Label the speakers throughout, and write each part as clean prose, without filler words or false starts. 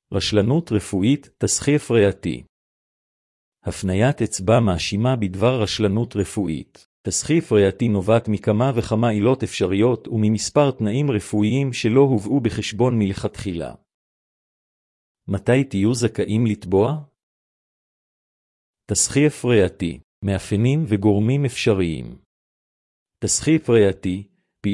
Speaker 1: רשלנות רפואית, תסחיף ריאתי. הפניית אצבע מאשימה בדבר רשלנות רפואית. תסחיף ריאתי נובעת מכמה וכמה עילות אפשריות וממספר תנאים רפואיים שלא הובאו בחשבון מלכתחילה. מתי תהיו זכאים לתבוע? תסחיף ריאתי, מאפיינים וגורמים אפשריים. תסחיף ריאתי,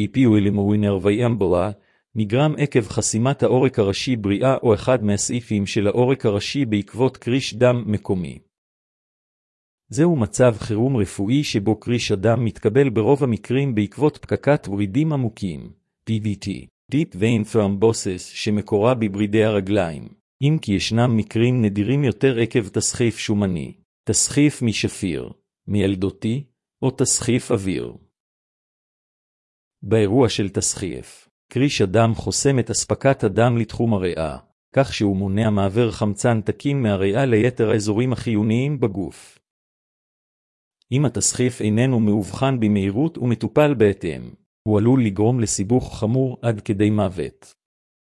Speaker 1: PEP נגרם עקב חסימת העורק הראשי בריאה או אחד מהסעיפים של העורק הראשי בעקבות קריש דם מקומי. זהו מצב חירום רפואי שבו קריש הדם מתקבל ברוב המקרים בעקבות פקקת ורידים עמוקים, DVT, Deep Vein Thrombosis, שמקורה בברידי הרגליים, אם כי ישנם מקרים נדירים יותר עקב תסחיף שומני, תסחיף משפיר, מילדותי, או תסחיף אוויר. באירוע של תסחיף, קריש הדם חוסם את אספקת הדם לתחום הריאה, כך שהוא מונע מעבר חמצן תקין מהריאה ליתר האזורים החיוניים בגוף. אם התסחיף איננו מאובחן במהירות ומטופל בהתאם, הוא עלול לגרום לסיבוך חמור עד כדי מוות.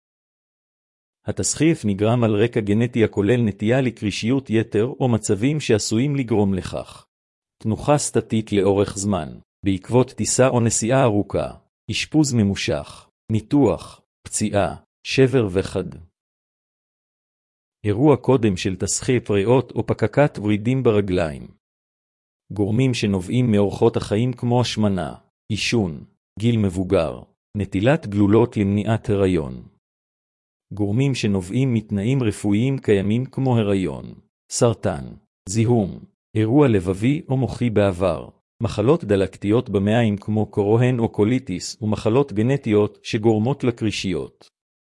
Speaker 1: התסחיף נגרם על רקע גנטי הכולל נטייה לקרישיות יתר או מצבים שעשויים לגרום לכך. תנוחה סטטית לאורך זמן, בעקבות טיסה או נסיעה ארוכה, אשפוז ממושך, ניתוח, פציעה, שבר וחד. אירוע קודם של תסחיף ריאות או פקקת ורידים ברגליים. גורמים שנובעים מאורחות החיים כמו השמנה, עישון, גיל מבוגר, נטילת גלולות למניעת הריון. גורמים שנובעים מתנאים רפואיים קיימים כמו הריון, סרטן, זיהום, אירוע לבבי או מוחי בעבר, מחלות דלקתיות במעיים כמו קרוהן או קוליטיס ומחלות גנטיות שגורמות לקרישיות.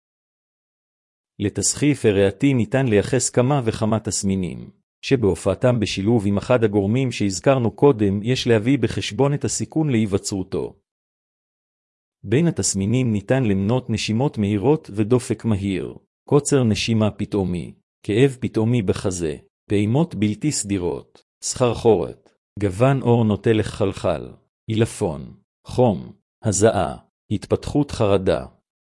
Speaker 1: לתסחיף ריאתי ניתן לייחס כמה וכמה תסמינים, שבהופעתם בשילוב עם אחד הגורמים שהזכרנו קודם יש להביא בחשבון את הסיכון להיווצרותו. בין התסמינים ניתן למנות נשימות מהירות ודופק מהיר, קוצר נשימה פתאומי, כאב פתאומי בחזה, פעימות בלתי סדירות, סחרחורת, גוון עור נוטה לחלחל, עילפון, חום, הזעה, התפתחות חרדה.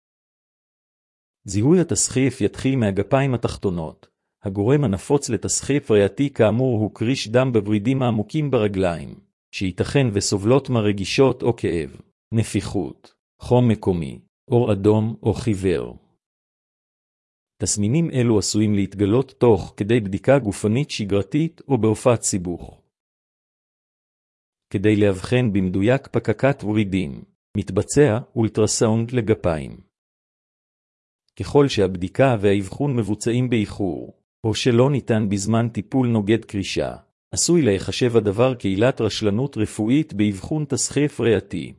Speaker 1: זיהוי התסחיף יתחיל מהגפיים התחתונות. הגורם הנפוץ לתסחיף ריאתי כאמור הוא קריש דם בוורידים העמוקים ברגליים, שייתכן וסובלות מרגישות או כאב, נפיחות, חום מקומי, אור אדום או חיוור. תסמינים אלו עשויים להתגלות תוך כדי בדיקה גופנית שגרתית או בהופעת סיבוך. כדי להבחן במדויק פקקת ורידים, מתבצע אולטרסאונד לגפיים. ככל שהבדיקה והאבחון מבוצעים באיחור, או שלא ניתן בזמן טיפול נוגד קרישה, עשוי להיחשב הדבר כעילת רשלנות רפואית באבחון תסחיף ריאתי.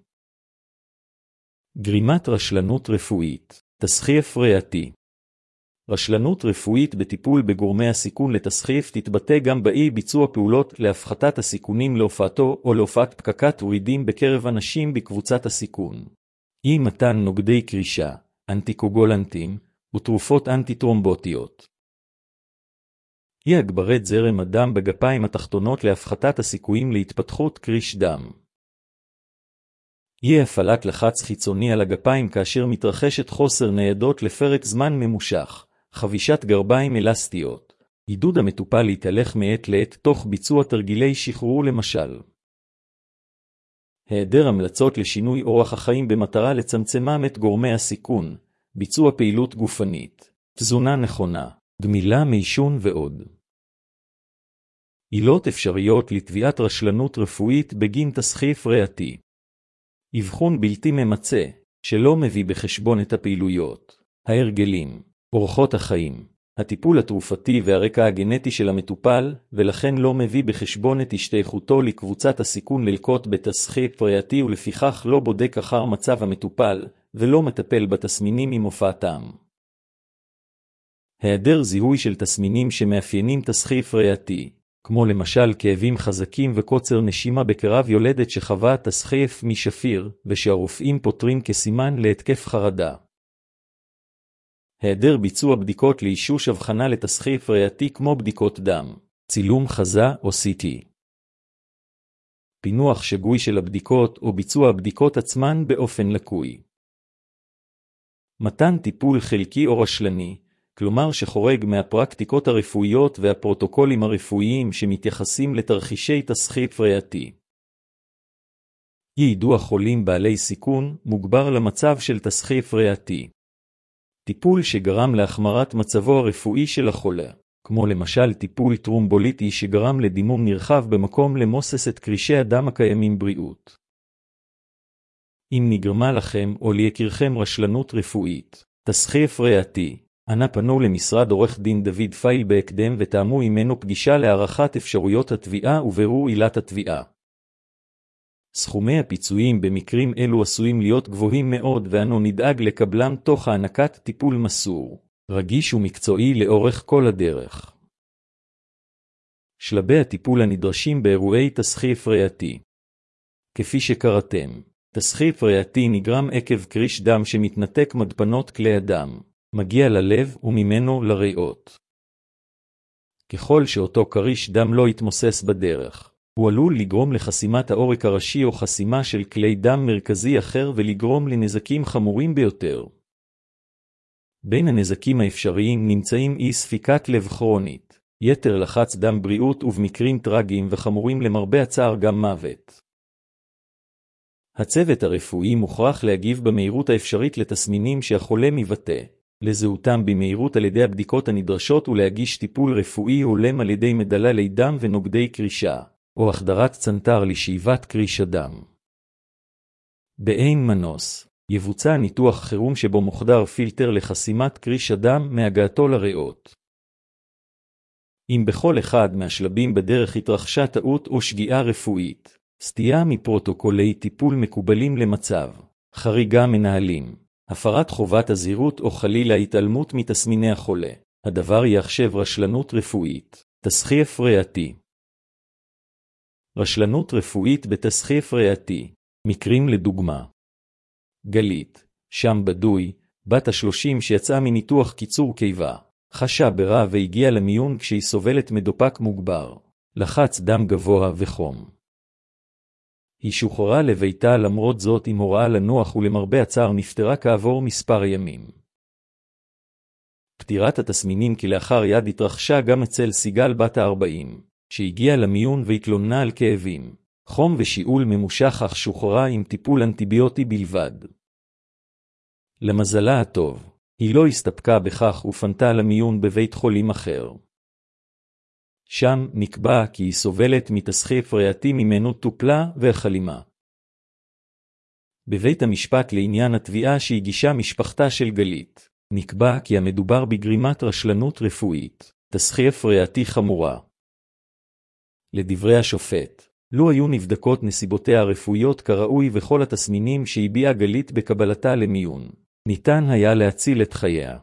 Speaker 1: גרימת רשלנות רפואית, תסחיף ריאתי. רשלנות רפואית בטיפול בגורמי הסיכון לתסחיף תתבטא גם באי ביצוע פעולות להפחתת הסיכונים להופעתו או להופעת פקקת ורידים בקרב אנשים בקבוצת הסיכון. אי מתן נוגדי קרישה, אנטיקוגולנטים ותרופות אנטי-טרומבוטיות. אי הגברת זרם הדם בגפיים התחתונות להפחתת הסיכויים להתפתחות קריש דם. אי הפעלת לחץ חיצוני על הגפיים כאשר מתרחשת חוסר ניידות לפרק זמן ממושך, חבישת גרביים אלסטיות, עידוד המטופל להתהלך מעת לעת תוך ביצוע תרגילי שחרור למשל. היעדר המלצות לשינוי אורח החיים במטרה לצמצמם את גורמי הסיכון, ביצוע פעילות גופנית, תזונה נכונה, גמילה מעישון ועוד. עילות אפשריות לתביעת רשלנות רפואית בגין תסחיף ריאתי. אבחון בלתי ממצה, שלא מביא בחשבון את הפעילויות, ההרגלים, אורחות החיים, הטיפול התרופתי והרקע הגנטי של המטופל, ולכן לא מביא בחשבון את השתייכותו לקבוצת הסיכון ללקות בתסחיף ריאתי ולפיכך לא בודק אחר מצב המטופל, ולא מטפל בתסמינים עם הופעתם. היעדר זיהוי של תסמינים שמאפיינים תסחיף ריאתי, כמו למשל כאבים חזקים וקוצר נשימה בקרב יולדת שחווה תסחיף משפיר, ושהרופאים פותרים כסימן להתקף חרדה. היעדר ביצוע בדיקות לאישוש הבחנה לתסחיף ריאתי כמו בדיקות דם, צילום חזה או CT. פינוח שגוי של הבדיקות או ביצוע הבדיקות עצמן באופן לקוי. מתן טיפול חלקי או רשלני, כלומר שחורג מהפרקטיקות הרפואיות והפרוטוקולים הרפואיים שמתייחסים לתרחישי תסחיף ריאתי. יידוע חולים בעלי סיכון מוגבר למצב של תסחיף ריאתי. טיפול שגרם להחמרת מצבו הרפואי של החולה, כמו למשל טיפול טרומבוליטי שגרם לדימום נרחב במקום למוסס את קרישי הדם הקיימים בריאות. אם נגרמה לכם או ליקירכם רשלנות רפואית, תסחיף ריאתי, אנא פנו למשרד עורך דין דוד פייל בהקדם ותאמו עמנו פגישה להערכת אפשרויות התביעה ובירור עילת התביעה. סכומי הפיצויים במקרים אלו עשויים להיות גבוהים מאוד ואנו נדאג לקבלם תוך הענקת טיפול מסור, רגיש ומקצועי לאורך כל הדרך. שלבי הטיפול הנדרשים באירועי תסחיף ריאתי. כפי שקראתם, תסחיף ריאתי נגרם עקב קריש דם שמתנתק מדפנות כלי הדם, מגיע ללב וממנו לריאות. ככל שאותו קריש דם לא יתמוסס בדרך, הוא עלול לגרום לחסימת העורק הראשי או חסימה של כלי דם מרכזי אחר ולגרום לנזקים חמורים ביותר. בין הנזקים האפשריים נמצאים אי ספיקת לב כרונית, יתר לחץ דם בריאות ובמקרים טרגיים וחמורים למרבה הצער גם מוות. הצוות הרפואי מוכרח להגיב במהירות האפשרית לתסמינים שהחולה מבטא, לזהותם במהירות על ידי הבדיקות הנדרשות ולהגיש טיפול רפואי הולם על ידי מדללי דם ונוגדי קרישה, או החדרת צנתר לשאיבת קריש הדם. באין מנוס, יבוצע ניתוח חירום שבו מוחדר פילטר לחסימת קריש הדם מהגעתו לריאות. אם בכל אחד מהשלבים בדרך התרחשה טעות או שגיאה רפואית, סטייה מפרוטוקולי טיפול מקובלים למצב, חריגה מנהלים, הפרת חובת הזהירות או חלילה התעלמות מתסמיני החולה, הדבר יחשב רשלנות רפואית, תסחיף ריאתי. רשלנות רפואית בתסחיף ריאתי, מקרים לדוגמה. גלית, שם בדוי, בת ה-30 שיצאה מניתוח קיצור קיבה, חשה ברע והגיעה למיון כשהיא סובלת מדופק מוגבר, לחץ דם גבוה וחום. היא שוחררה לביתה למרות זאת עם הוראה לנוח ולמרבה הצער נפטרה כעבור מספר ימים. פטירת התסמינים כלאחר יד התרחשה גם אצל סיגל בת ה-40, שהגיעה למיון והתלוננה על כאבים, חום ושיעול ממושך אך שוחררה עם טיפול אנטיביוטי בלבד. למזלה הטוב, היא לא הסתפקה בכך ופנתה למיון בבית חולים אחר. שם נקבע כי היא סובלת מתסחיף ריאתי ממנו טופלה והחלימה. בבית המשפט לעניין התביעה שהגישה משפחתה של גלית, נקבע כי המדובר בגרימת רשלנות רפואית, תסחיף ריאתי חמורה. לדברי השופט, לא היו נבדקות נסיבותיה הרפואיות כראוי וכל התסמינים שהביעה גלית בקבלתה למיון, ניתן היה להציל את חייה.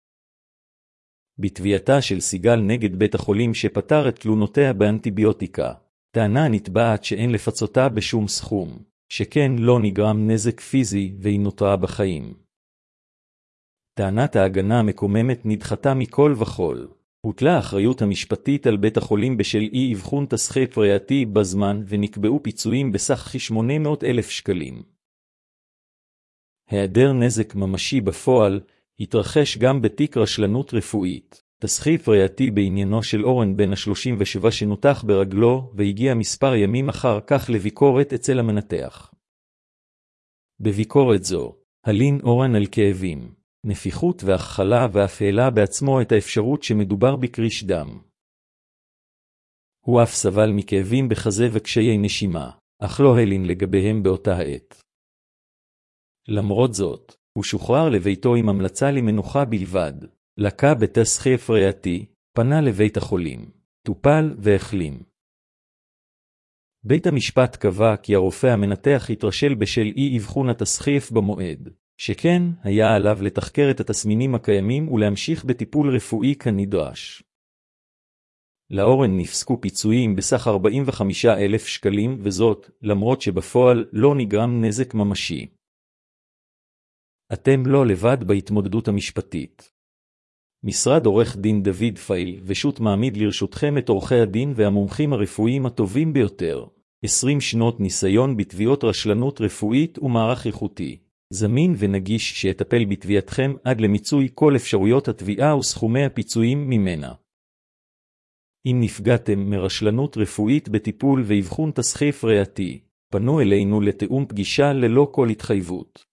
Speaker 1: בתביעתה של סיגל נגד בית החולים שפתר את תלונותיה באנטיביוטיקה, טענה הנתבעת שאין לפצותה בשום סכום, שכן לא נגרם נזק פיזי והיא נותרה בחיים. טענת ההגנה המקוממת נדחתה מכל וכל. הוטלה האחריות המשפטית על בית החולים בשל אי אבחון תסחיף ריאתי בזמן ונקבעו פיצויים בסך כ-800,000 שקלים. היעדר נזק ממשי בפועל התרחש גם בתיק רשלנות רפואית, תסחיף ריאתי בעניינו של אורן בן ה-37 שנותח ברגלו והגיע מספר ימים אחר כך לביקורת אצל המנתח. בביקורת זו, הלין אורן על כאבים, נפיחות והחלה ואף העלה בעצמו את האפשרות שמדובר בקריש דם. הוא אף סבל מכאבים בחזה וקשיי נשימה, אך לא הלין לגביהם באותה העת. למרות זאת, הוא שוחרר לביתו עם המלצה למנוחה בלבד, לקה בתסחיף ריאתי, פנה לבית החולים, טופל והחלים. בית המשפט קבע כי הרופא המנתח התרשל בשל אי אבחון התסחיף במועד, שכן היה עליו לתחקר את התסמינים הקיימים ולהמשיך בטיפול רפואי כנדרש. לאורן נפסקו פיצויים בסך 45,000 שקלים וזאת למרות שבפועל לא נגרם נזק ממשי. אתם לא לבד בהתמודדות המשפטית. משרד עורך דין דוד פייל ושות מעמיד לרשותכם את עורכי הדין והמומחים הרפואיים הטובים ביותר, 20 שנות ניסיון בתביעות רשלנות רפואית ומערך איכותי, זמין ונגיש שיטפל בתביעתכם עד למיצוי כל אפשרויות התביעה וסכומי הפיצויים ממנה. אם נפגעתם מרשלנות רפואית בטיפול ואבחון תסחיף ריאתי, פנו אלינו לתאום פגישה ללא כל התחייבות.